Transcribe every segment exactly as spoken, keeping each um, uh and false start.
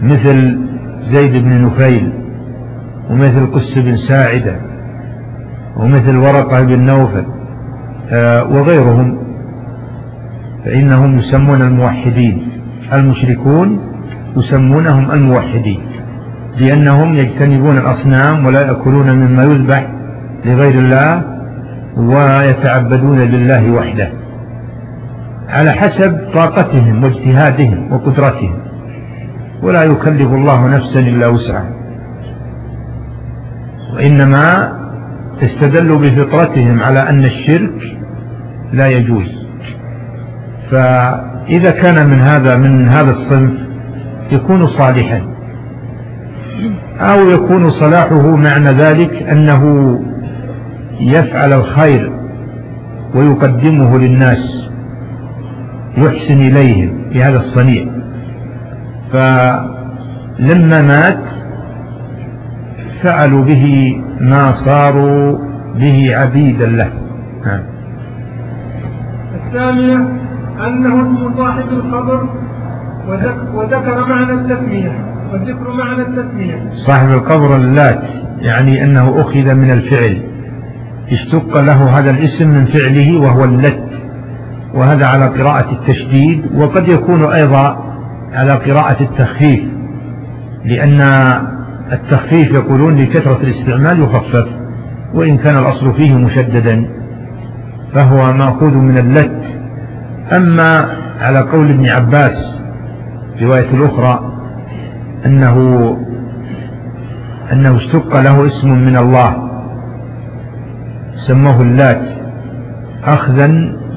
مثل زيد بن نفيل، ومثل قس بن ساعدة، ومثل ورقة بن نوفل وغيرهم، فإنهم يسمون الموحدين. المشركون يسمونهم الموحدين لأنهم يجتنبون الأصنام ولا يأكلون مما يذبح لغير الله ويتعبدون لله وحده على حسب طاقتهم واجتهادهم وقدرتهم، ولا يكلف الله نفسا إلا وسعها، وإنما استدلوا بفطرتهم على أن الشرك لا يجوز. فإذا كان من هذا من هذا الصنف يكون صالحا، أو يكون صلاحه معنى ذلك أنه يفعل الخير ويقدمه للناس، يحسن إليهم في هذا الصنيع. فلما مات فعلوا به ما صاروا به عبيدا له. الثانية أنه اسم صاحب الخبر وذكر معنى التسمية، والذكر معنى التسمية. صاحب القبر اللات، يعني أنه أخذ من الفعل، اشتق له هذا الاسم من فعله وهو اللت، وهذا على قراءة التشديد، وقد يكون أيضا على قراءة التخفيف، لأن التخفيف يقولون لكثرة الاستعمال يخفف، وإن كان الأصل فيه مشددا فهو مأخوذ من اللت. أما على قول ابن عباس رواية الأخرى أنه أنه اشتق له اسم من الله سموه اللات، أخذا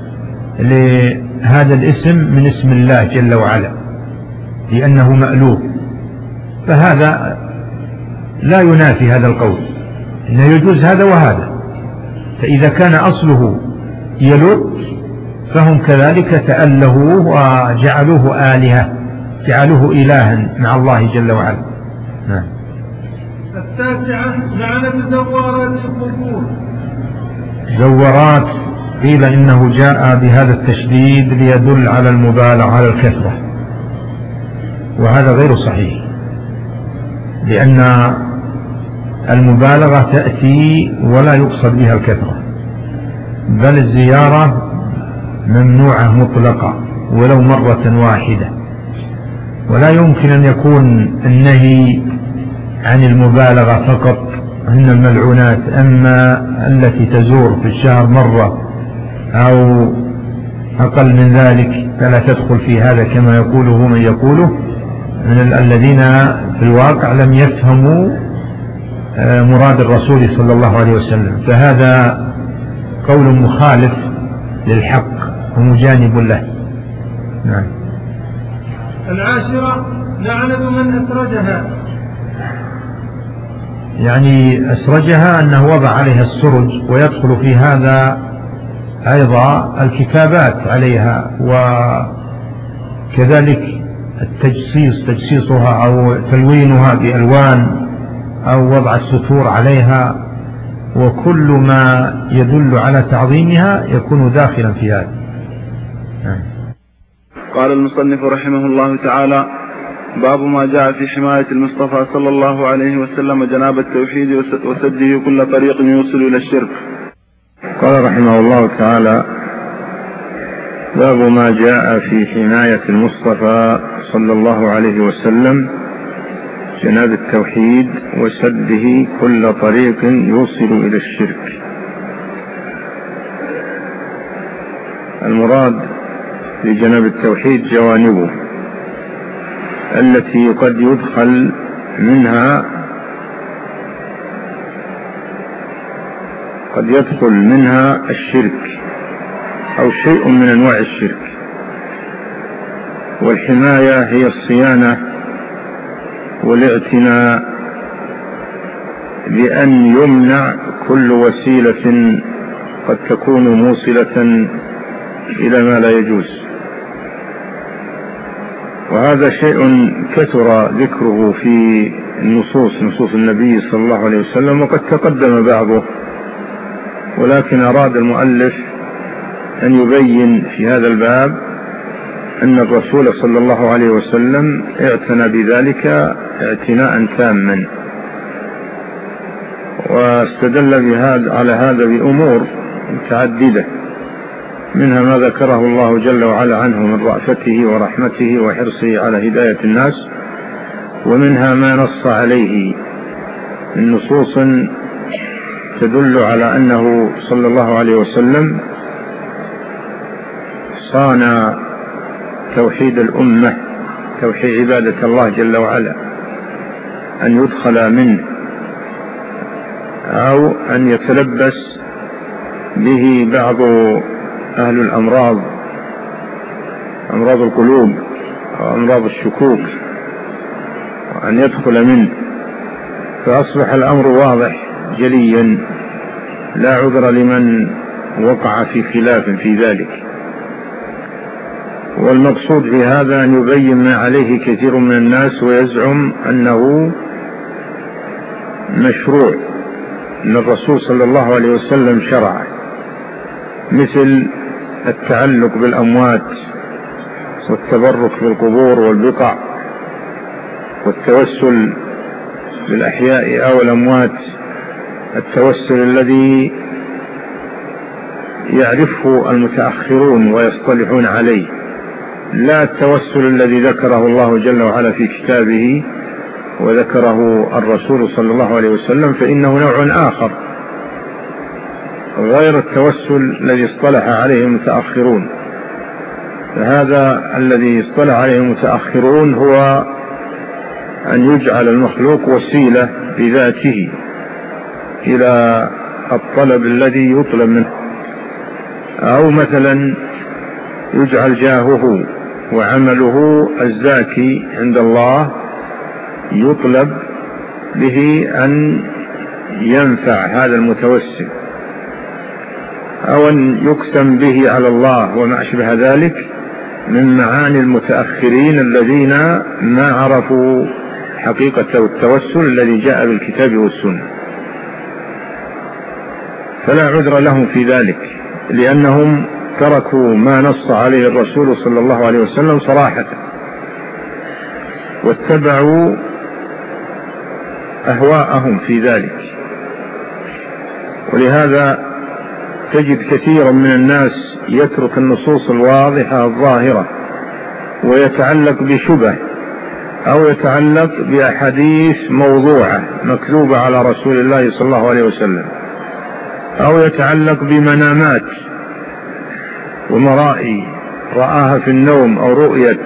لهذا الاسم من اسم الله جل وعلا لأنه مألوف، فهذا لا ينافي هذا القول، إنه يجوز هذا وهذا. فإذا كان أصله يلت فهم كذلك تألهوه وجعلوه آلهة، جعلوه إلها مع الله جل وعلا. نعم. التاسعة لعنة زوارات القبور. زورات قيل إنه جاء بهذا التشديد ليدل على المبالغة على الكثرة، وهذا غير صحيح، لأن المبالغة تأتي ولا يقصد بها الكثرة، بل الزيارة ممنوعة مطلقة ولو مرة واحدة، ولا يمكن أن يكون النهي عن المبالغة فقط هن الملعونات. أما التي تزور في الشهر مرة أو أقل من ذلك فلا تدخل في هذا، كما يقوله من يقوله من الذين في الواقع لم يفهموا مراد الرسول صلى الله عليه وسلم، فهذا قول مخالف للحق ومجانب له. نعم. العاشرة لعنة من أسرجها. يعني أسرجها أنه وضع عليها السرج، ويدخل في هذا أيضا الكتابات عليها، وكذلك التجسيس تجسيسها أو تلوينها بألوان أو وضع السطور عليها، وكل ما يدل على تعظيمها يكون داخلا في هذا. قال المصنف رحمه الله تعالى: باب ما جاء في حماية المصطفى صلى الله عليه وسلم جناب التوحيد وسده كل طريق يوصل إلى الشرك. قال رحمه الله تعالى: باب ما جاء في حماية المصطفى صلى الله عليه وسلم جناب التوحيد وسده كل طريق يوصل إلى الشرك. المراد لجناب التوحيد جوانبه التي قد يدخل منها قد يدخل منها الشرك أو شيء من أنواع الشرك. والحماية هي الصيانة والاعتناء بأن يمنع كل وسيلة قد تكون موصلة إلى ما لا يجوز، وهذا شيء كثر ذكره في النصوص نصوص النبي صلى الله عليه وسلم، وقد تقدم بعضه، ولكن أراد المؤلف أن يبين في هذا الباب أن الرسول صلى الله عليه وسلم اعتنى بذلك اعتناء تاما، واستدل بهذا على هذا بأمور متعددة، منها ما ذكره الله جل وعلا عنه من رأفته ورحمته وحرصه على هداية الناس، ومنها ما نص عليه من نصوص تدل على أنه صلى الله عليه وسلم صان توحيد الأمة، توحيد عبادة الله جل وعلا، أن يدخل منه أو أن يتلبس به بعض أهل الأمراض، أمراض القلوب أو أمراض الشكوك، وأن يدخل منه. فأصبح الأمر واضح جليا، لا عذر لمن وقع في خلاف في ذلك. والمقصود في هذا أن يبين ما عليه كثير من الناس، ويزعم أنه مشروع أن الرسول صلى الله عليه وسلم شرع، مثل التعلق بالأموات والتبرك بالقبور والبقع والتوسل بالأحياء أو الأموات، التوسل الذي يعرفه المتأخرون ويصطلحون عليه، لا التوسل الذي ذكره الله جل وعلا في كتابه وذكره الرسول صلى الله عليه وسلم، فإنه نوع آخر غير التوسل الذي اصطلح عليه المتأخرون. فهذا الذي اصطلح عليه المتأخرون هو أن يجعل المخلوق وسيلة بذاته إلى الطلب الذي يطلب منه، أو مثلا يجعل جاهه وعمله الزاكي عند الله يطلب به أن ينفع هذا المتوسل، أو أن يقسم به على الله وما أشبه ذلك من معاني المتأخرين الذين ما عرفوا حقيقة التوسل الذي جاء بالكتاب والسنة. فلا عذر لهم في ذلك، لأنهم تركوا ما نص عليه الرسول صلى الله عليه وسلم صراحة، واتبعوا أهواءهم في ذلك. ولهذا تجد كثيرا من الناس يترك النصوص الواضحة الظاهرة ويتعلق بشبه، أو يتعلق بأحاديث موضوعة مكذوبة على رسول الله صلى الله عليه وسلم، أو يتعلق بمنامات ومرائي رآها في النوم أو رؤية،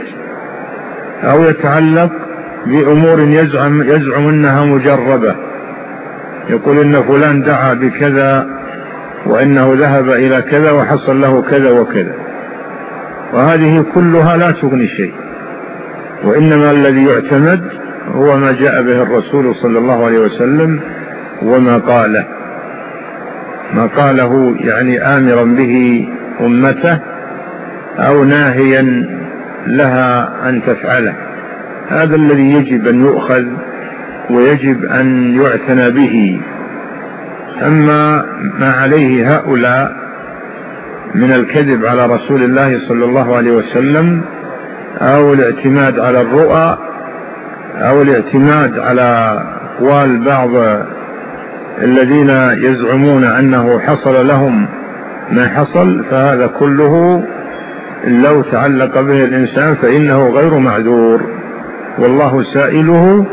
أو يتعلق بأمور يزعم, يزعم أنها مجربة، يقول إن فلان دعا بكذا وإنه ذهب إلى كذا وحصل له كذا وكذا، وهذه كلها لا تغني شيء، وإنما الذي يعتمد هو ما جاء به الرسول صلى الله عليه وسلم وما قاله، ما قاله يعني آمرا به أمته أو ناهيا لها أن تفعله. هذا الذي يجب أن يؤخذ ويجب أن يعتنى به. أما ما عليه هؤلاء من الكذب على رسول الله صلى الله عليه وسلم، أو الاعتماد على الرؤى، أو الاعتماد على أقوال بعض الذين يزعمون أنه حصل لهم ما حصل، فهذا كله لو تعلق به الإنسان فإنه غير معذور، والله سائله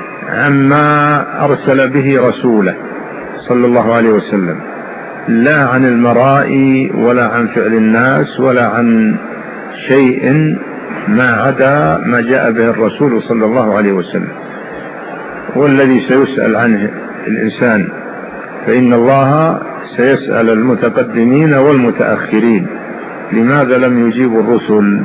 عما أرسل به رسوله صلى الله عليه وسلم، لا عن المرائي ولا عن فعل الناس ولا عن شيء ما عدا ما جاء به الرسول صلى الله عليه وسلم. هو الذي سيسأل عنه الإنسان، فإن الله سيسأل المتقدمين والمتأخرين لماذا لم يجيبوا الرسل،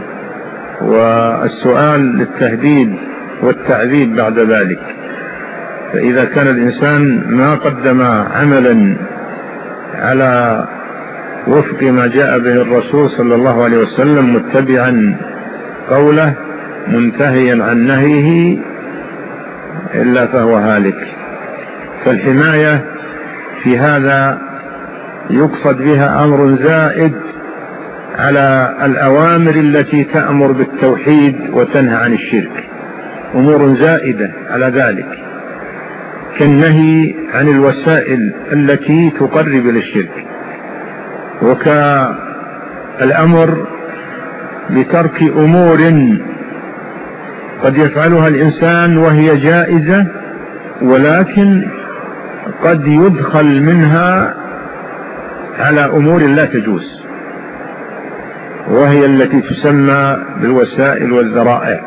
والسؤال للتهديد والتعذيب بعد ذلك. فإذا كان الإنسان ما قدم عملا على وفق ما جاء به الرسول صلى الله عليه وسلم متبعا قوله منتهيا عن نهيه إلا فهو هالك. فالحماية في هذا يقصد بها أمر زائد على الأوامر التي تأمر بالتوحيد وتنهى عن الشرك، أمور زائدة على ذلك، كالنهي عن الوسائل التي تقرب إلى الشرك، وكالأمر بترك أمور قد يفعلها الإنسان وهي جائزة، ولكن قد يدخل منها على أمور لا تجوز، وهي التي تسمى بالوسائل والذرائع.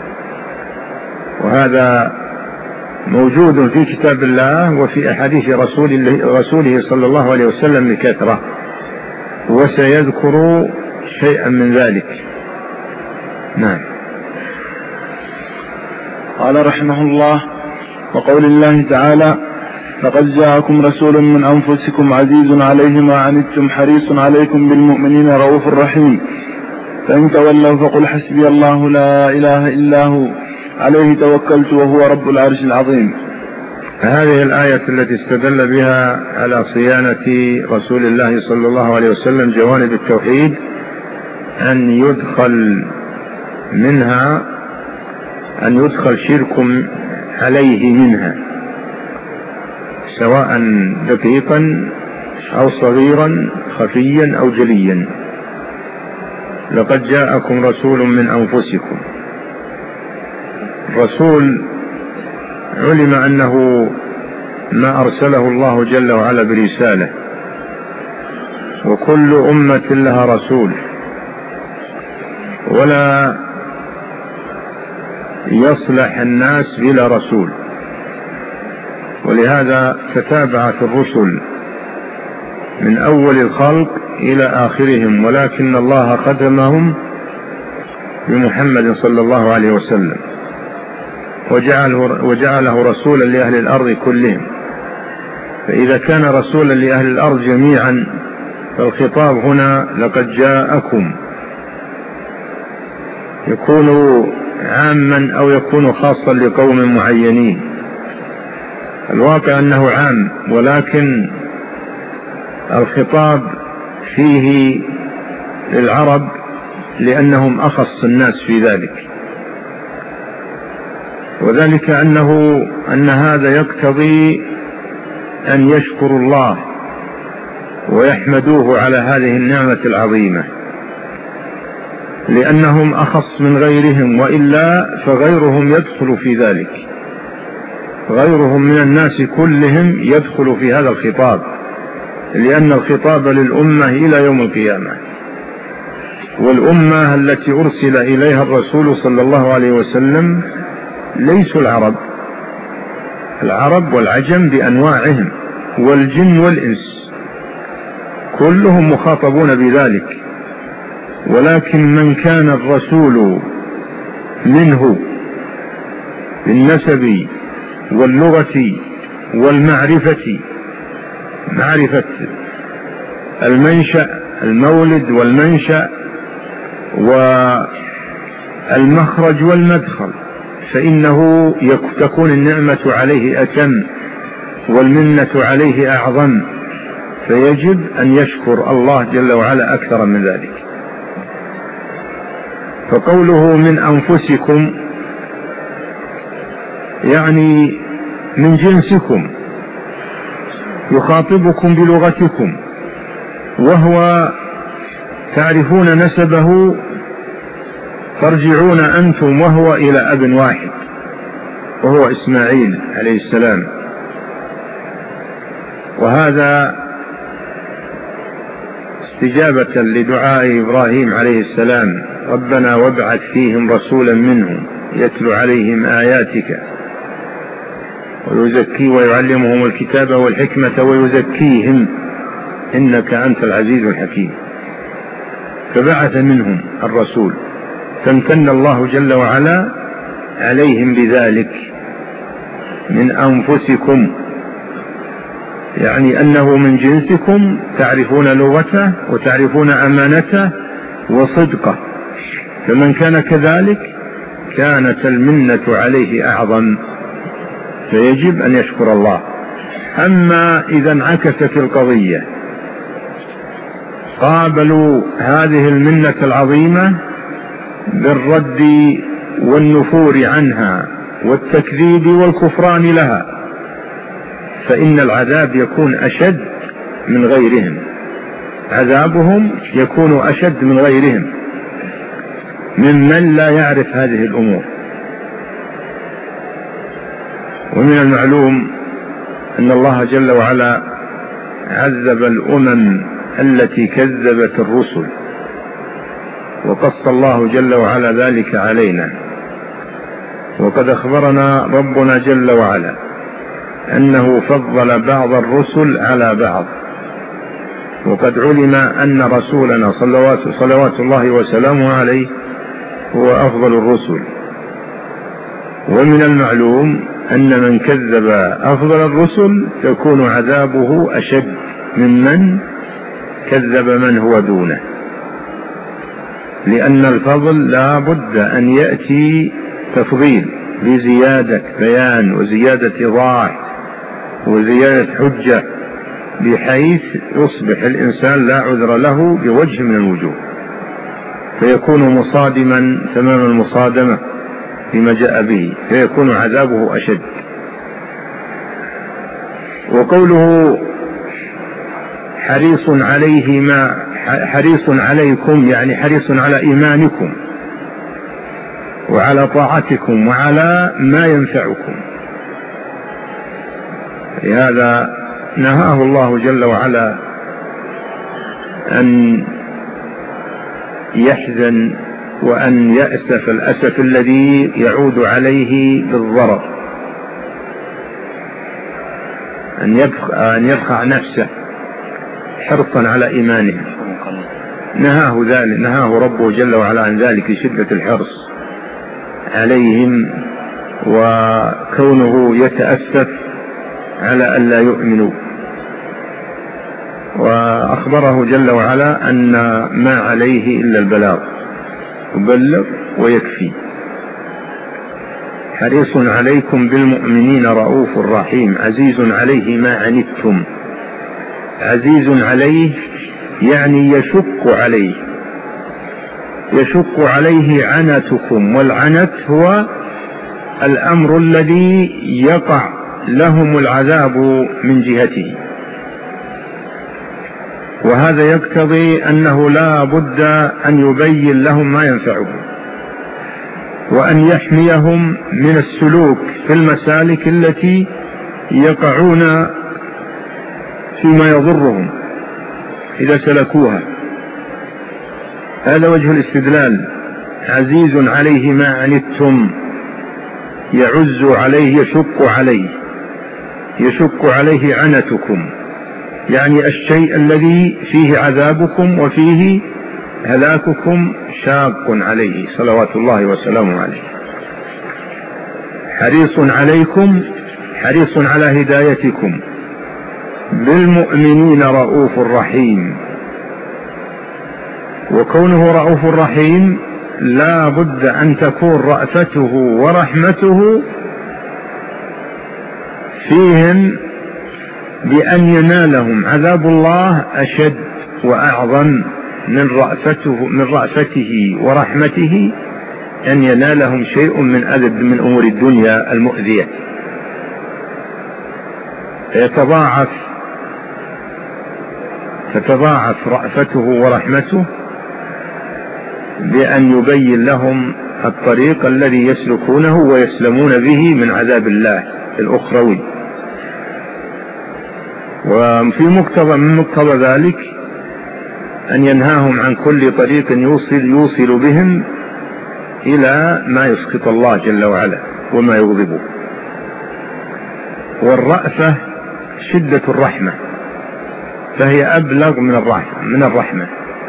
وهذا موجود في كتاب الله وفي أحاديث رسوله, رسوله صلى الله عليه وسلم بكثرة، وسيذكر شيئا من ذلك. نعم. قال رحمه الله: وقول الله تعالى: لقد جاءكم رسول من أنفسكم عزيز عليه ما عنتم حريص عليكم بالمؤمنين رؤوف رحيم، فإن تولوا فقل حسبي الله لا إله إلا هو عليه توكلت وهو رب العرش العظيم. هذه الآية التي استدل بها على صيانة رسول الله صلى الله عليه وسلم جوانب التوحيد أن يدخل منها أن يدخل شرك عليه منها، سواء دقيقا أو صغيرا، خفيا أو جليا. لقد جاءكم رسول من أنفسكم. الرسول علم أنه ما أرسله الله جل وعلا برسالة، وكل أمة لها رسول، ولا يصلح الناس بلا رسول، ولهذا تتابعت الرسل من أول الخلق إلى آخرهم، ولكن الله ختمهم بمحمد صلى الله عليه وسلم وجعله, وجعله رسولا لأهل الأرض كلهم. فإذا كان رسولا لأهل الأرض جميعا فالخطاب هنا لقد جاءكم يكون عاما أو يكون خاصا لقوم معينين. الواقع أنه عام، ولكن الخطاب فيه للعرب لأنهم أخص الناس في ذلك، وذلك أنه أن هذا يقتضي أن يشكروا الله ويحمدوه على هذه النعمة العظيمة، لأنهم أخص من غيرهم، وإلا فغيرهم يدخل في ذلك، غيرهم من الناس كلهم يدخل في هذا الخطاب، لأن الخطاب للأمة إلى يوم القيامة. والأمة التي أرسل إليها الرسول صلى الله عليه وسلم ليسوا العرب، العرب والعجم بأنواعهم والجن والإنس كلهم مخاطبون بذلك، ولكن من كان الرسول منه بالنسب واللغة والمعرفة، معرفة المنشأ المولد والمنشأ والمخرج والمدخل، فإنه تكون النعمة عليه أتم والمنة عليه أعظم، فيجب أن يشكر الله جل وعلا أكثر من ذلك. فقوله من أنفسكم يعني من جنسكم، يخاطبكم بلغتكم، وهو تعرفون نسبه، ترجعون أنتم وهو إلى أب واحد وهو إسماعيل عليه السلام. وهذا استجابة لدعاء إبراهيم عليه السلام: ربنا وابعث فيهم رسولا منهم يتلو عليهم آياتك ويزكي ويعلمهم الكتاب والحكمة ويزكيهم إنك أنت العزيز الحكيم. فبعث منهم الرسول، فامتن الله جل وعلا عليهم بذلك. من أنفسكم يعني أنه من جنسكم، تعرفون لغته وتعرفون أمانته وصدقه، فمن كان كذلك كانت المنة عليه أعظم، فيجب أن يشكر الله. أما إذا انعكست القضية قابلوا هذه المنة العظيمة بالرد والنفور عنها والتكذيب والكفران لها، فإن العذاب يكون أشد من غيرهم، عذابهم يكون أشد من غيرهم ممن لا يعرف هذه الأمور. ومن المعلوم أن الله جل وعلا عذب الأمم التي كذبت الرسل، وقص الله جل وعلا ذلك علينا. وقد أخبرنا ربنا جل وعلا أنه فضل بعض الرسل على بعض، وقد علم أن رسولنا صلوات, صلوات الله وسلامه عليه هو أفضل الرسل. ومن المعلوم أن من كذب أفضل الرسل يكون عذابه أشد ممن كذب من هو دونه، لأن الفضل لا بد أن يأتي تفضيل بزيادة بيان وزيادة إيضاح وزيادة حجة، بحيث يصبح الإنسان لا عذر له بوجه من الوجوه، فيكون مصادما تمام المصادمة لما جاء به، فيكون عذابه أشد. وقوله حريص عليه ما حريص عليكم يعني حريص على إيمانكم وعلى طاعتكم وعلى ما ينفعكم، لهذا نهاه الله جل وعلا أن يحزن وأن يأسف الأسف الذي يعود عليه بالضرر، أن يبقى, أن يبقى نفسه حرصا على إيمانه. نهاه ذلك نهاه ربه جل وعلا عن ذلك شدة الحرص عليهم، وكونه يتأسف على أن لا يؤمنوا. وأخبره جل وعلا أن ما عليه إلا البلاغ، يبلغ ويكفي. حريص عليكم بالمؤمنين رؤوف رحيم عزيز عليه ما عنتم. عزيز عليه يعني يشق عليه، يشق عليه عنتكم، والعنت هو الأمر الذي يقع لهم العذاب من جهته، وهذا يقتضي أنه لا بد أن يبين لهم ما ينفعهم، وأن يحميهم من السلوك في المسالك التي يقعون فيما يضرهم إذا سلكوها. هذا وجه الاستدلال. عزيز عليه ما عنتم، يعز عليه يشق عليه يشق عليه عنتكم، يعني الشيء الذي فيه عذابكم وفيه هلاككم شاق عليه صلوات الله وسلامه عليه. حريص عليكم حريص على هدايتكم، بالمؤمنين رؤوف رحيم. وكونه رؤوف رحيم لا بد أن تكون رأفته ورحمته فيهم، بأن ينالهم عذاب الله أشد وأعظم من رأفته من رأفته ورحمته، أن ينالهم شيء من أذب من أمور الدنيا المؤذية، يتضاعف تتضاعف رأفته ورحمته بأن يبين لهم الطريق الذي يسلكونه ويسلمون به من عذاب الله الأخروي. وفي مقتضى من مقتضى ذلك أن ينهاهم عن كل طريق يوصل, يوصل بهم إلى ما يسخط الله جل وعلا وما يغضبه. والرأفة شدة الرحمة، فهي أبلغ من الرحمة من الرحمة.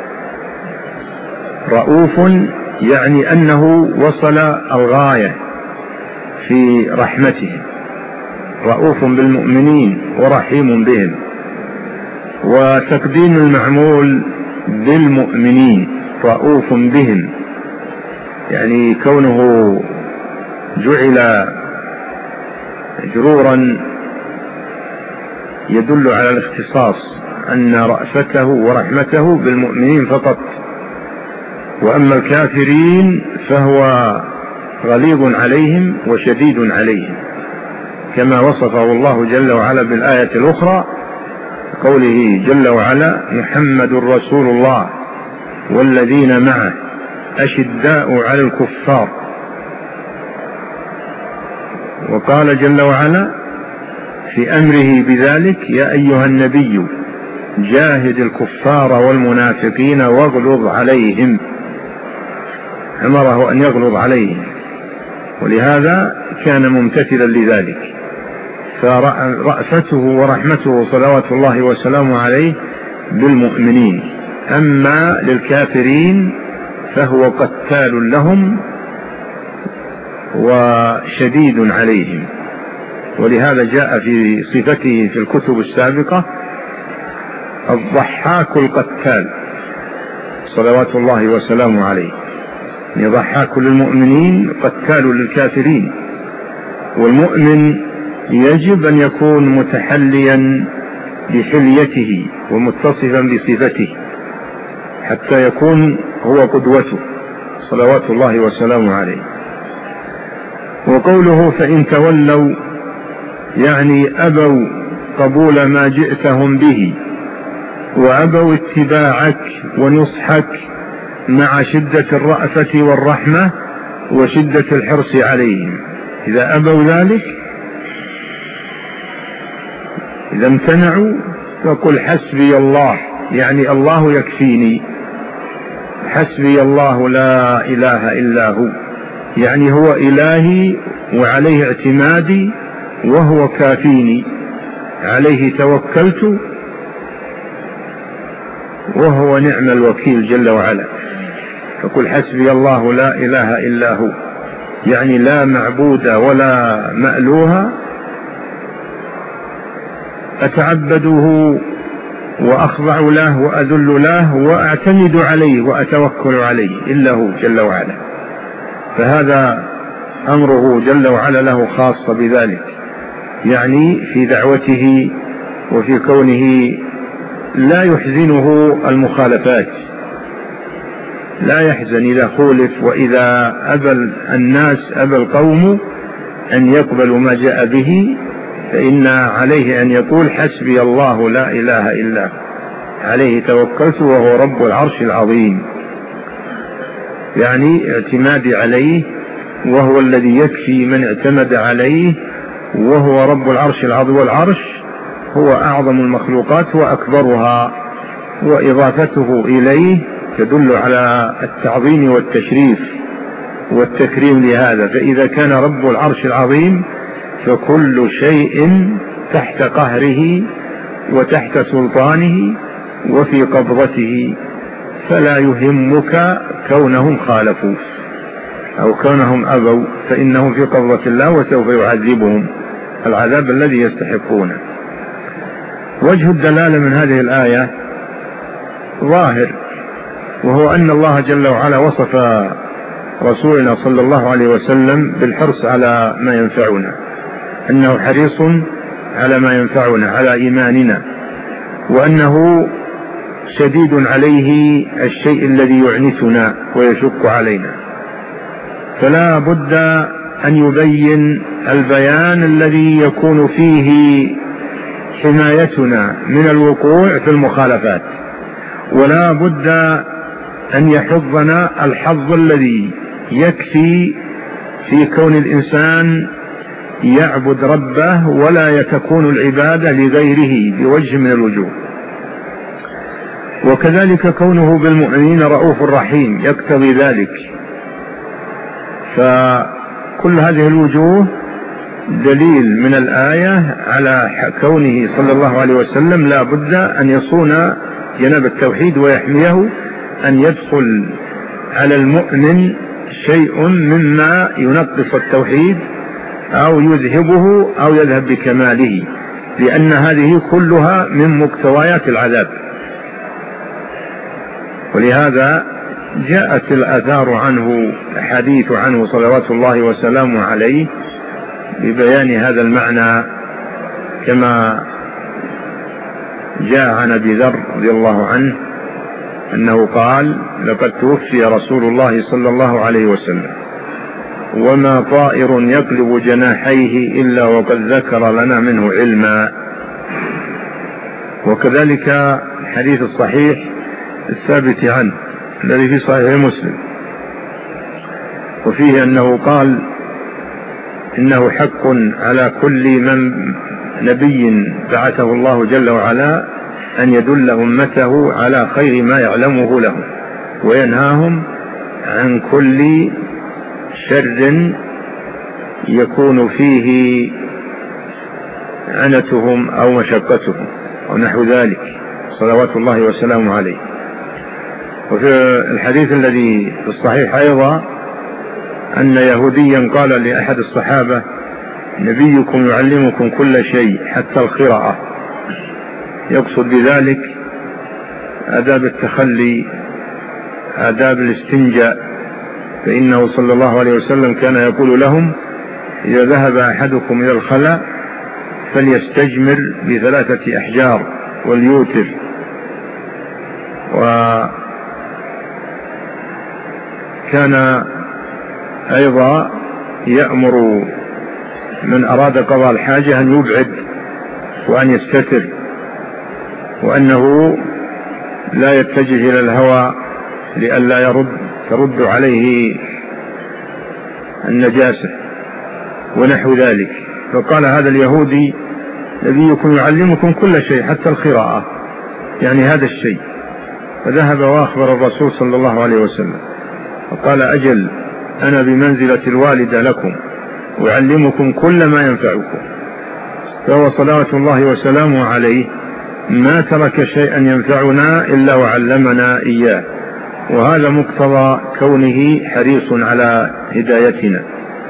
رؤوف يعني أنه وصل الغاية في رحمته، رؤوف بالمؤمنين ورحيم بهم. وتقديم المعمول بالمؤمنين رؤوف بهم، يعني كونه جعل جرورا يدل على الاختصاص أن رأفته ورحمته بالمؤمنين فقط، وأما الكافرين فهو غليظ عليهم وشديد عليهم، كما وصفه الله جل وعلا بالآية الأخرى قوله جل وعلا: محمد رسول الله والذين معه أشداء على الكفار. وقال جل وعلا في أمره بذلك: يا أيها النبي جاهد الكفار والمنافقين واغلظ عليهم، أمره أن يغلظ عليهم، ولهذا كان ممتثلا لذلك. فرأفته ورحمته صلوات الله وسلامه عليه بالمؤمنين. أما للكافرين فهو قتال لهم وشديد عليهم، ولهذا جاء في صفته في الكتب السابقة الضحاك القتال صلوات الله وسلامه عليه، ضحاك للمؤمنين قتال للكافرين. والمؤمن يجب أن يكون متحليا بحليته ومتصفا بصفته حتى يكون هو قدوته صلوات الله وسلامه عليه. وقوله فإن تولوا يعني أبوا قبول ما جئتهم به وأبوا اتباعك ونصحك مع شدة الرأفة والرحمة وشدة الحرص عليهم. إذا أبوا ذلك، إذا امتنعوا فقل حسبي الله، يعني الله يكفيني، حسبي الله لا إله إلا هو، يعني هو إلهي وعليه اعتمادي وهو كافيني، عليه توكلت وهو نعم الوكيل جل وعلا. فقل حسبي الله لا إله إلا هو، يعني لا معبود ولا مألوه أتعبده وأخضع له وأذل له وأعتمد عليه وأتوكل عليه إلا هو جل وعلا. فهذا أمره جل وعلا له خاص بذلك، يعني في دعوته وفي كونه لا يحزنه المخالفات، لا يحزن إذا خولف، وإذا أبى الناس أبى القوم أن يقبلوا ما جاء به فإن عليه أن يقول حسبي الله لا إله إلا هو، عليه توكلت وهو رب العرش العظيم، يعني اعتمادي عليه وهو الذي يكفي من اعتمد عليه، وهو رب العرش العظيم. والعرش هو أعظم المخلوقات وأكبرها، وإضافته إليه تدل على التعظيم والتشريف والتكريم لهذا. فإذا كان رب العرش العظيم فكل شيء تحت قهره وتحت سلطانه وفي قبضته، فلا يهمك كونهم خالفوا أو كونهم أبوا، فإنهم في قبضة الله وسوف يعذبهم العذاب الذي يستحقونه. وجه الدلالة من هذه الآية ظاهر، وهو أن الله جل وعلا وصف رسولنا صلى الله عليه وسلم بالحرص على ما ينفعنا، أنه حريص على ما ينفعنا على إيماننا، وأنه شديد عليه الشيء الذي يعنتنا ويشق علينا. فلا بد أن يبين البيان الذي يكون فيه حمايتنا من الوقوع في المخالفات، ولا بد أن يحضنا الحظ الذي يكفي في كون الإنسان يعبد ربه ولا تكون العبادة لغيره بوجه من الوجوه. وكذلك كونه بالمؤمنين رؤوف رحيم يقتضي ذلك. فكل هذه الوجوه دليل من الآية على كونه صلى الله عليه وسلم لا بد أن يصون جناب التوحيد ويحميه، أن يدخل على المؤمن شيء مما ينقص التوحيد أو يذهبه أو يذهب بكماله، لأن هذه كلها من مقتضيات العذاب. ولهذا جاءت الآثار عنه، الحديث عنه صلوات الله وسلامه عليه ببيان هذا المعنى، كما جاء عن أبي ذر رضي الله عنه أنه قال: لقد توفي رسول الله صلى الله عليه وسلم وما طائر يقلب جناحيه إلا وقد ذكر لنا منه علما. وكذلك الحديث الصحيح الثابت عنه الذي في صحيح مسلم، وفيه أنه قال: إنه حق على كل من نبي بعثه الله جل وعلا أن يدل أمته على خير ما يعلمه لهم وينهاهم عن كل شر يكون فيه عنتهم أو مشقتهم أو نحو ذلك، صلوات الله وسلامه عليه. وفي الحديث الذي في الصحيح أيضا أن يهوديا قال لأحد الصحابة: نبيكم يعلمكم كل شيء حتى القراءة، يقصد بذلك آداب التخلي، آداب الاستنجاء، فإنه صلى الله عليه وسلم كان يقول لهم: إذا ذهب أحدكم إلى الخلاء فليستجمر بثلاثة أحجار وليوتر. وكان أيضا يأمر من أراد قضاء الحاجة أن يبعد وأن يستتر، وأنه لا يتجه إلى الهوى لئلا يرد ترد عليه النجاسة ونحو ذلك. فقال هذا اليهودي: نبيكم يعلمكم كل شيء حتى القراءة، يعني هذا الشيء. فذهب وأخبر الرسول صلى الله عليه وسلم فقال: أجل، أنا بمنزلة الوالدة لكم وأعلمكم كل ما ينفعكم. فهو صلوات الله وسلامه عليه ما ترك شيئا ينفعنا إلا وعلمنا إياه، وهذا مقتضى كونه حريص على هدايتنا،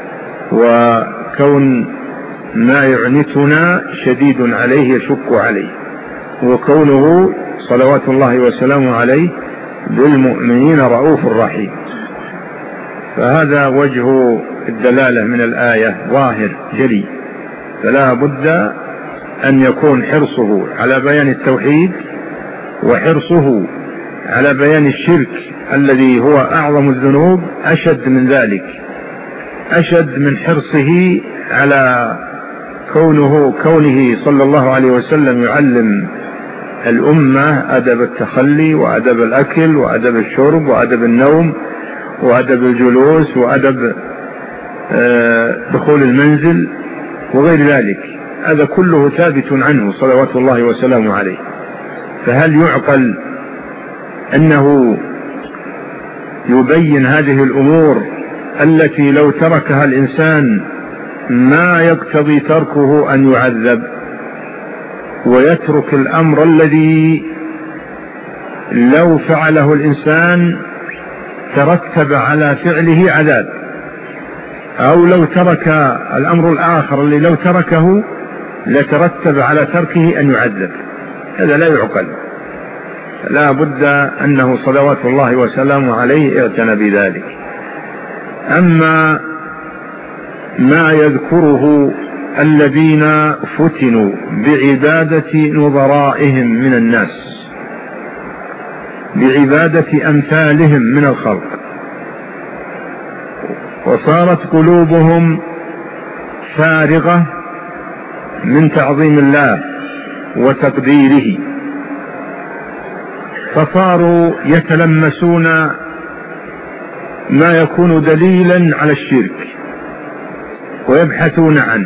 وكون ما يعنتنا شديد عليه يشق عليه، وكونه صلوات الله وسلامه عليه بالمؤمنين رؤوف رحيم. فهذا وجه الدلالة من الآية ظاهر جلي، فلا بد أن يكون حرصه على بيان التوحيد وحرصه على بيان الشرك الذي هو أعظم الذنوب أشد من ذلك، أشد من حرصه على كونه كونه صلى الله عليه وسلم يعلم الأمة أدب التخلي وأدب الأكل وأدب الشرب وأدب النوم وأدب الجلوس وأدب دخول المنزل وغير ذلك. هذا كله ثابت عنه صلوات الله وسلامه عليه. فهل يعقل أنه يبين هذه الأمور التي لو تركها الإنسان ما يقتضي تركه أن يعذب، ويترك الأمر الذي لو فعله الإنسان ترتب على فعله عذاب، أو لو ترك الأمر الآخر الذي لو تركه لترتب على تركه أن يعذب؟ هذا لا يعقل. لا بد أنه صلوات الله وسلامه عليه اعتنى بذلك. أما ما يذكره الذين فتنوا بعبادة نظرائهم من الناس، بعبادة أمثالهم من الخلق، وصارت قلوبهم فارغة من تعظيم الله وتقديره، فصاروا يتلمسون ما يكون دليلا على الشرك ويبحثون عنه.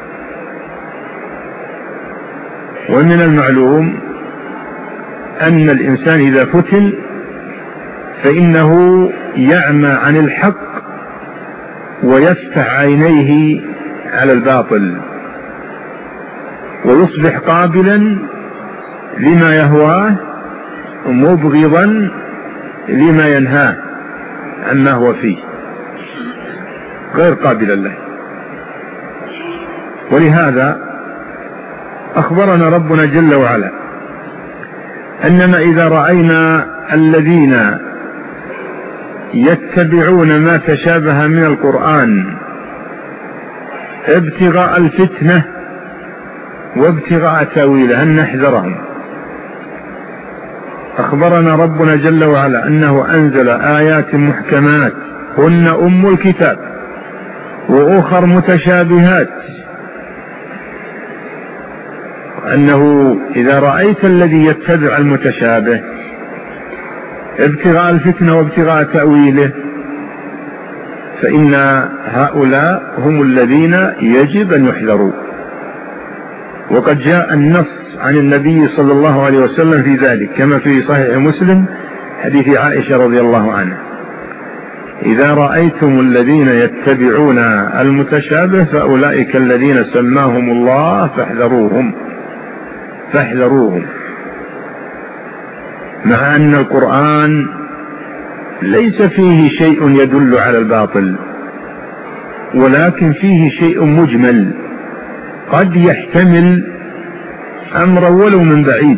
ومن المعلوم أن الإنسان إذا فتن فإنه يعمى عن الحق ويفتح عينيه على الباطل، ويصبح قابلا لما يهواه مبغضا لما ينهاه عما هو فيه، غير قابل له. ولهذا أخبرنا ربنا جل وعلا أننا إذا رأينا الذين يتبعون ما تشابه من القرآن ابتغاء الفتنة وابتغاء تاويله أن نحذرهم أخبرنا ربنا جل وعلا أنه أنزل آيات محكمات هن أم الكتاب وأخر متشابهات، أنه إذا رأيت الذي يتبع المتشابه ابتغاء الفتنة وابتغاء تأويله فإن هؤلاء هم الذين يجب أن يحذروا. وقد جاء النص عن النبي صلى الله عليه وسلم في ذلك كما في صحيح مسلم حديث عائشة رضي الله عنها: إذا رأيتم الذين يتبعون المتشابه فأولئك الذين سماهم الله فاحذروهم فاحذروهم. مع أن القرآن ليس فيه شيء يدل على الباطل، ولكن فيه شيء مجمل قد يحتمل أمرا ولو من بعيد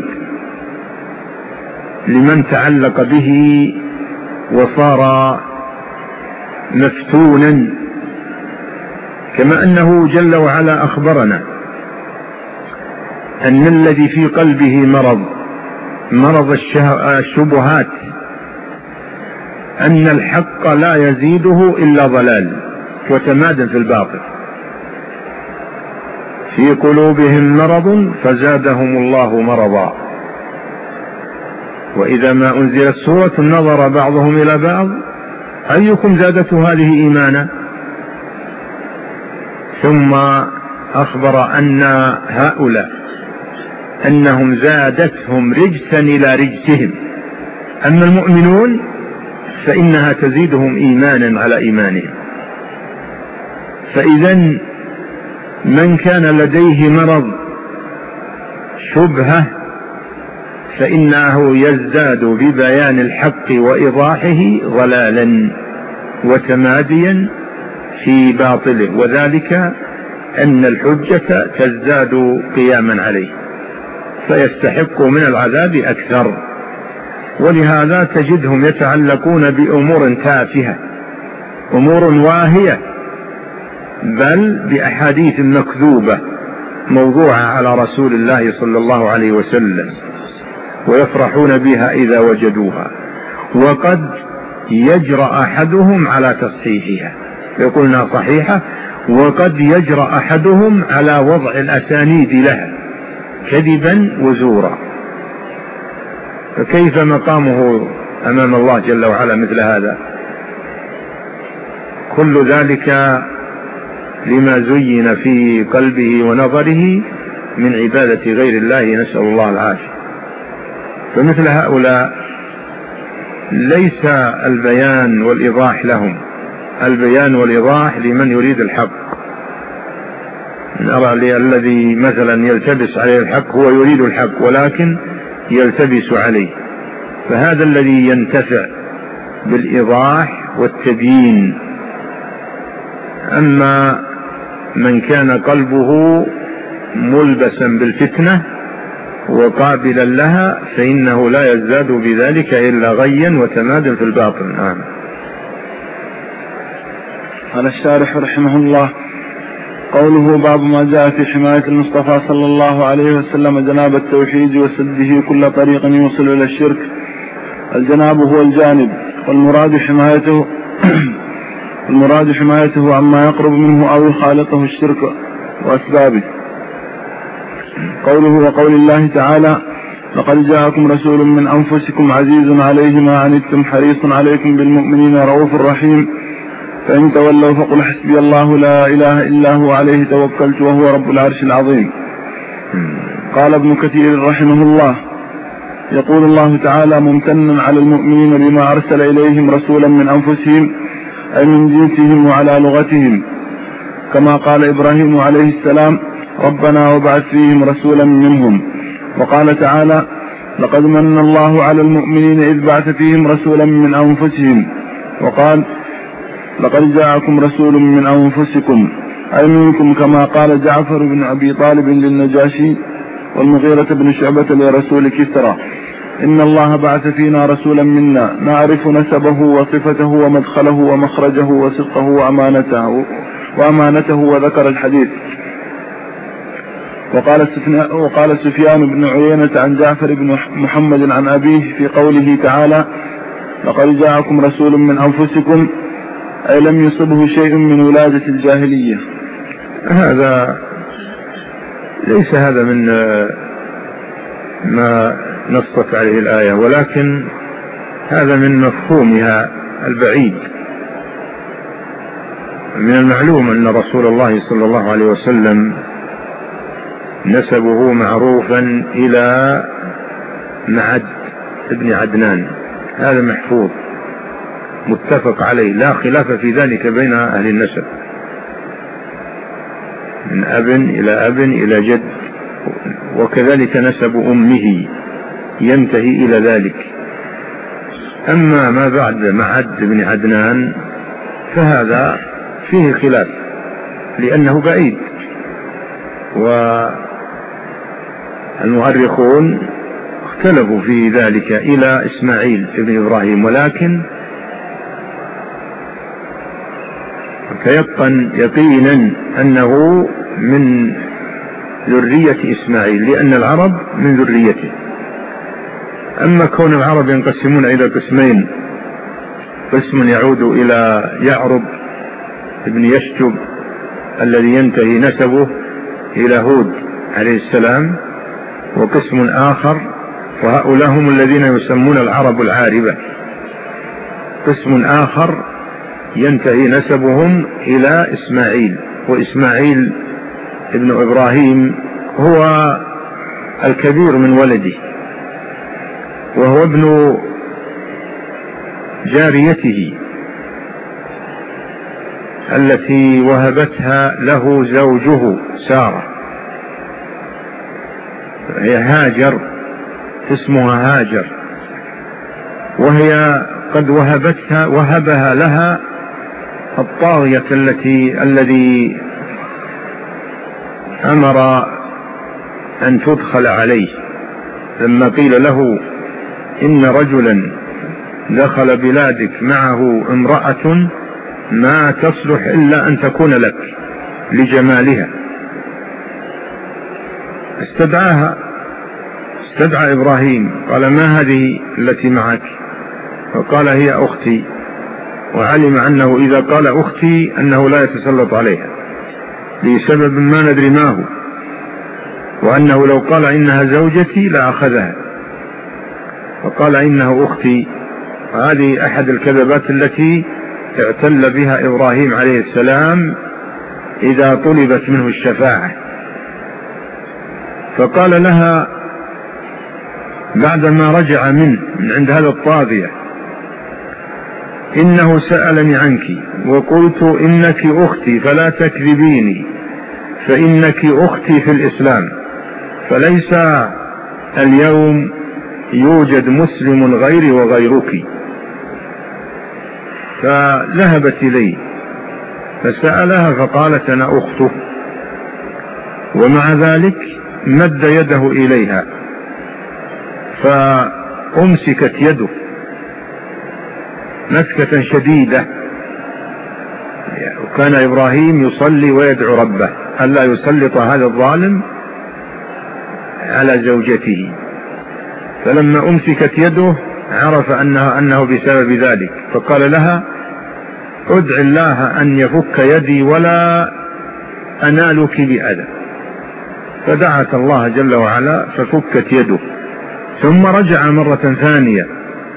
لمن تعلق به وصار مفتونا، كما أنه جل وعلا أخبرنا أن الذي في قلبه مرض مرض الشبهات أن الحق لا يزيده إلا ضلال وتماد في الباطل، في قلوبهم مرض فزادهم الله مرضا، وإذا ما أنزلت سورة نظر بعضهم إلى بعض أيكم زادته هذه إيمانا. ثم أخبر أن هؤلاء أنهم زادتهم رجسا إلى رجسهم، أما المؤمنون فإنها تزيدهم إيمانا على إيمانهم. فإذا من كان لديه مرض شبهة فإنه يزداد ببيان الحق وإيضاحه ضلالا وتماديا في باطله، وذلك أن الحجة تزداد قياما عليه فيستحق من العذاب أكثر. ولهذا تجدهم يتعلقون بأمور تافهة، أمور واهية، بل بأحاديث مكذوبة موضوعة على رسول الله صلى الله عليه وسلم، ويفرحون بها إذا وجدوها، وقد يجرأ أحدهم على تصحيحها، يقولنا صحيحة، وقد يجرأ أحدهم على وضع الأسانيد لها كذبا وزورا. فكيف مقامه أمام الله جل وعلا مثل هذا؟ كل ذلك لما زين في قلبه ونظره من عبادة غير الله، نسأل الله العافية. فمثل هؤلاء ليس البيان والإيضاح لهم، البيان والإيضاح لمن يريد الحق. نرى الذي مثلا يلتبس عليه الحق هو يريد الحق ولكن يلتبس عليه، فهذا الذي ينتفع بالإيضاح والتبيين. أما من كان قلبه ملبسا بالفتنة وقابلا لها فإنه لا يزداد بذلك إلا غيا وتمادا في الباطن. آمين. قال الشارح رحمه الله: قوله باب ما جاء في حماية المصطفى صلى الله عليه وسلم جناب التوحيد وسده كل طريق يوصل إلى الشرك. الجناب هو الجانب، والمراد حمايته المراد حمايته عما يقرب منه أو يخالطه الشرك وأسبابه. قوله وقول الله تعالى: لقد جاءكم رسول من أنفسكم عزيز عليه ما عنتم حريص عليكم بالمؤمنين رؤوف رحيم، فإن تولوا فقل حسبي الله لا إله إلا هو عليه توكلت وهو رب العرش العظيم. قال ابن كثير رحمه الله: يقول الله تعالى ممتنا على المؤمنين بما أرسل إليهم رسولا من أنفسهم أي من جنسهم وعلى لغتهم، كما قال إبراهيم عليه السلام: ربنا وابعث فيهم رسولا منهم. وقال تعالى: لقد من الله على المؤمنين إذ بعث فيهم رسولا من أنفسهم. وقال: لقد جاءكم رسول من أنفسكم أي منكم، كما قال جعفر بن أبي طالب للنجاشي والمغيرة بن شعبة لرسول كسرى: إن الله بعث فينا رسولا منا نعرف نسبه وصفته ومدخله ومخرجه وصدقه وأمانته, وأمانته وذكر الحديث. وقال وقال سفيان بن عيينة عن جعفر بن محمد عن أبيه في قوله تعالى لقد جاءكم رسول من أنفسكم أي لم يصبه شيء من ولادة الجاهلية. هذا ليس هذا من ما نصت عليه الآية، ولكن هذا من مفهومها البعيد. من المعلوم أن رسول الله صلى الله عليه وسلم نسبه معروفا إلى معد ابن عدنان، هذا محفوظ متفق عليه، لا خلاف في ذلك بين أهل النسب، من أب إلى أب إلى جد، وكذلك نسب أمه ينتهي إلى ذلك. أما ما بعد معد بن عدنان فهذا فيه خلاف لأنه بعيد، والمؤرخون اختلفوا في ذلك إلى إسماعيل ابن إبراهيم، ولكن تيقن يقينا أنه من ذرية إسماعيل لأن العرب من ذريته. أما كون العرب ينقسمون إلى قسمين، قسم يعود إلى يعرب ابن يشجب الذي ينتهي نسبه إلى هود عليه السلام، وقسم آخر وهؤلاء هم الذين يسمون العرب العاربة، قسم آخر ينتهي نسبهم إلى إسماعيل، وإسماعيل ابن إبراهيم هو الكبير من ولده، وهو ابن جاريته التي وهبتها له زوجه سارة، هي هاجر، اسمها هاجر، وهي قد وهبتها وهبها لها الطاغية التي الذي أمر أن تدخل عليه لما قيل له إن رجلا دخل بلادك معه امرأة ما تصلح إلا أن تكون لك لجمالها، استدعاها، استدعى إبراهيم قال ما هذه التي معك؟ فقال هي أختي، وعلم أنه إذا قال أختي أنه لا يتسلط عليها لسبب ما ندري ما هو، وأنه لو قال إنها زوجتي لأخذها، فقال إنه أختي. هذه أحد الكذبات التي اعتل بها إبراهيم عليه السلام إذا طلبت منه الشفاعة. فقال لها بعدما رجع منه من عند هذا الطاغية إنه سألني عنك وقلت إنك أختي فلا تكذبيني فإنك أختي في الإسلام، فليس اليوم يوجد مسلم غيري وغيرك. فذهبت إليه فسألها فقالت أنا أخته، ومع ذلك مد يده إليها فأمسكت يده مسكة شديدة، وكان إبراهيم يصلي ويدعو ربه ألا يسلط هذا الظالم على زوجته، فلما أمسكت يده عرف أنه, أنه بسبب ذلك، فقال لها ادع الله أن يفك يدي ولا أنالك بأذى، فدعت الله جل وعلا ففكت يده، ثم رجع مرة ثانية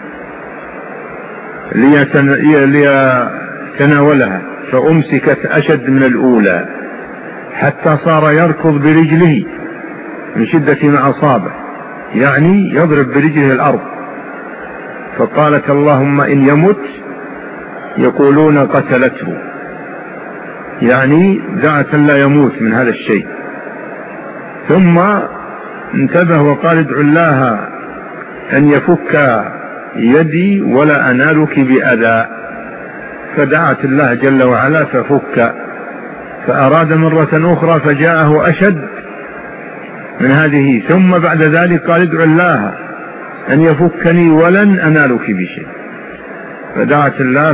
ليتناولها فأمسكت أشد من الأولى حتى صار يركض برجله من شدة ما أصابه، يعني يضرب برجله الأرض. فقالت اللهم إن يمت يقولون قتلته، يعني دعت لا يموت من هذا الشيء. ثم انتبه وقال ادعو الله أن يفك يدي ولا أنالك بأذى، فدعت الله جل وعلا ففك، فأراد مرة أخرى فجاءه أشد من هذه، ثم بعد ذلك قال ادعو الله أن يفكني ولن أنالك بشيء، فدعت الله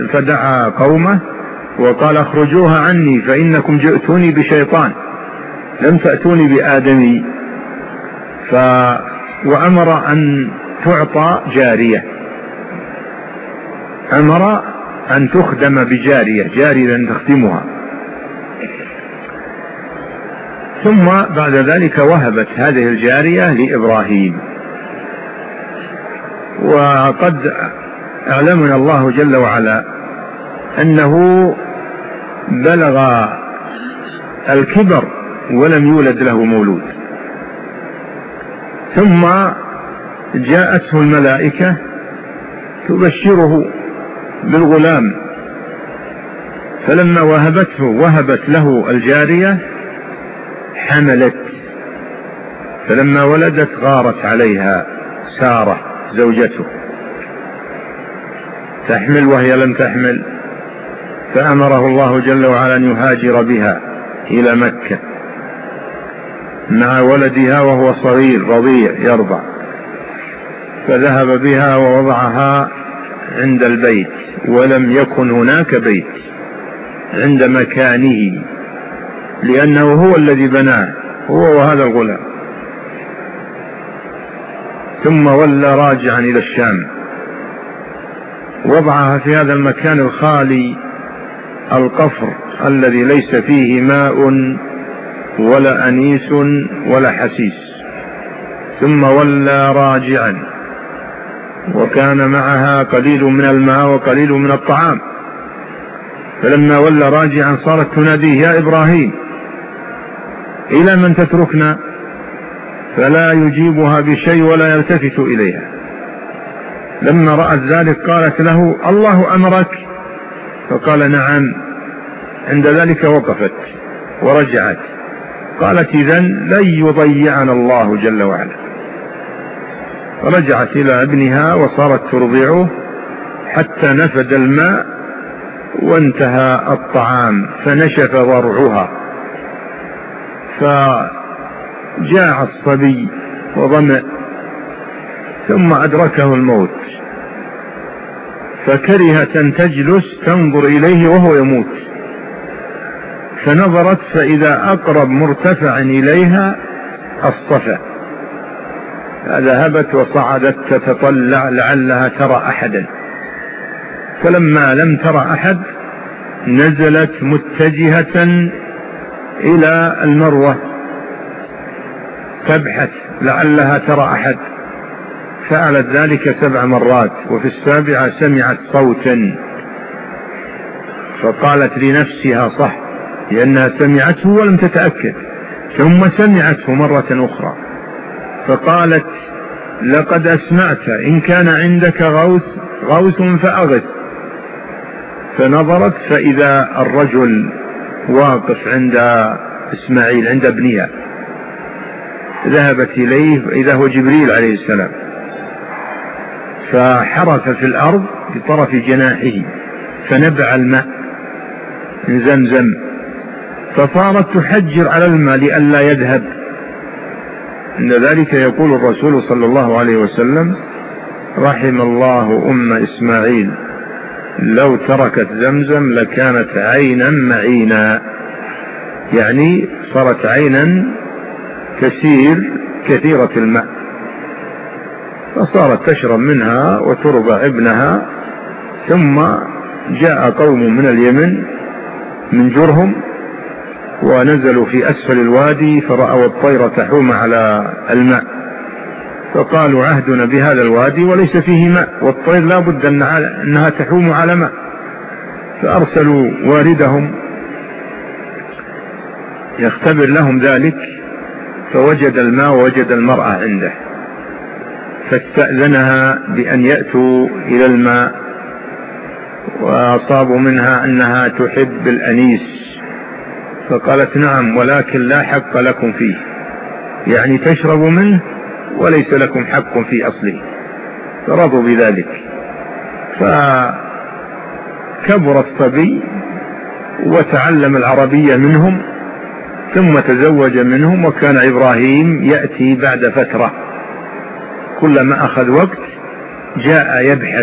فدعا قومه وقال اخرجوها عني فإنكم جئتوني بشيطان، لم تأتوني بآدمي. ف وأمر أن تعطى جارية، أمر أن تخدم بجارية، جارية تخدمها. ثم بعد ذلك وهبت هذه الجارية لإبراهيم. وقد أعلمنا الله جل وعلا أنه بلغ الكبر ولم يولد له مولود، ثم جاءته الملائكة تبشره بالغلام، فلما وهبته وهبت له الجارية حملت، فلما ولدت غارت عليها سارة زوجته تحمل وهي لم تحمل، فأمره الله جل وعلا أن يهاجر بها إلى مكة مع ولدها وهو صغير رضيع يرضع، فذهب بها ووضعها عند البيت، ولم يكن هناك بيت عند مكانه، لأنه هو الذي بناه، هو وهذا الغلام. ثم ولى راجعا إلى الشام، وضعها في هذا المكان الخالي القفر الذي ليس فيه ماء ولا أنيس ولا حسيس. ثم ولى راجعا، وكان معها قليل من الماء وقليل من الطعام، فلما ولى راجعا صارت تناديه: يا إبراهيم إلى من تتركنا؟ فلا يجيبها بشيء ولا يلتفت إليها. لما رأت ذلك قالت له: الله أمرك؟ فقال: نعم. عند ذلك وقفت ورجعت، قالت: إذن لن يضيعنا الله جل وعلا. رجعت إلى ابنها وصارت ترضعه حتى نفد الماء وانتهى الطعام، فنشف ضرعها، فجاع الصبي وظمأ، ثم أدركه الموت، فكرهت أن تجلس تنظر إليه وهو يموت، فنظرت فإذا أقرب مرتفع إليها الصفا، فذهبت وصعدت تتطلع لعلها ترى أحدا، فلما لم ترى أحد نزلت متجهة إلى المروة تبحث لعلها ترى أحد، فعلت ذلك سبع مرات، وفي السابعة سمعت صوتا فقالت لنفسها صح، لأنها سمعته ولم تتأكد، ثم سمعته مرة أخرى فقالت: لقد أسمعت، إن كان عندك غوث غوث فأغث. فنظرت فإذا الرجل واقف عند إسماعيل عند ابنها، ذهبت إليه فإذا هو جبريل عليه السلام، فحرث في الأرض بطرف جناحه فنبع الماء من زمزم، فصارت تحجر على الماء لئلا يذهب. عند ذلك يقول الرسول صلى الله عليه وسلم: رحم الله أم إسماعيل، لو تركت زمزم لكانت عينا معينا، يعني صارت عينا تسير كثيرة الماء، فصارت تشرب منها وترضع ابنها. ثم جاء قوم من اليمن من جرهم ونزلوا في أسفل الوادي، فرأوا الطير تحوم على الماء، فقالوا: عهدنا بهذا الوادي وليس فيه ماء، والطير لا بد أنها تحوم على ماء. فأرسلوا واردهم يختبر لهم ذلك، فوجد الماء ووجد المرأة عنده، فاستأذنها بأن يأتوا إلى الماء، وأصابوا منها أنها تحب الأنيس، فقالت: نعم، ولكن لا حق لكم فيه، يعني تشربوا منه وليس لكم حق في أصله. فرضوا بذلك، فكبر الصبي وتعلم العربية منهم، ثم تزوج منهم. وكان إبراهيم يأتي بعد فترة، كلما أخذ وقت جاء يبحث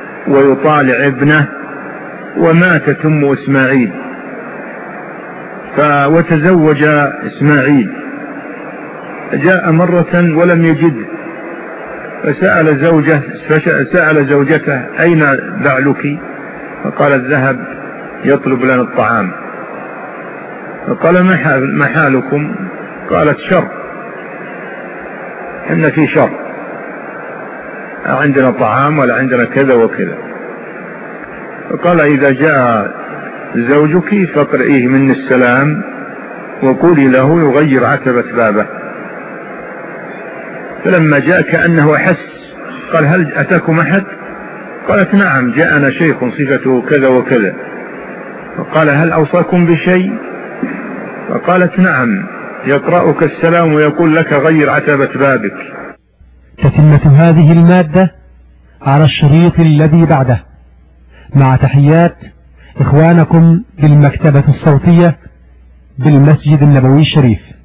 ويطالع ابنه، وماتت أم إسماعيل، وتزوج إسماعيل. جاء مرة ولم يجد، فسأل زوجته سأل زوجته أين بعلك؟ فقالت ذهب يطلب لنا الطعام. فقال ما حالكم؟ قالت شر، إن في شر، عندنا طعام ولا عندنا كذا وكذا. فقال إذا جاء زوجك فاقرئيه مني السلام وقولي له يغير عتبة بابه. فلما جاء كأنه أحس، قال هل أتاكم أحد؟ قالت نعم جاءنا شيخ صفته كذا وكذا. فقال هل أوصاكم بشيء؟ فقالت نعم يقرأك السلام ويقول لك غير عتبة بابك. تتمة هذه المادة على الشريط الذي بعده، مع تحيات إخوانكم بالمكتبة الصوتية بالمسجد النبوي الشريف.